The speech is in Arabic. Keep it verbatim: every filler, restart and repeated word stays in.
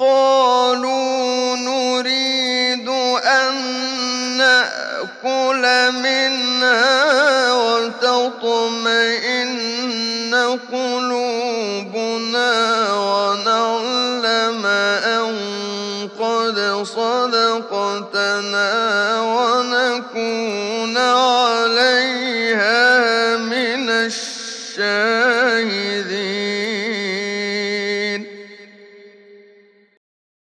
قَالُوا نُرِيدُ أَن نَّأْكُلَ مِنْهَا وَتَطْمَئِنَّ قُلُوبُنَا وَنَعْلَمَ أَن قَدْ صَدَقْتَنَا وَنَكُونَ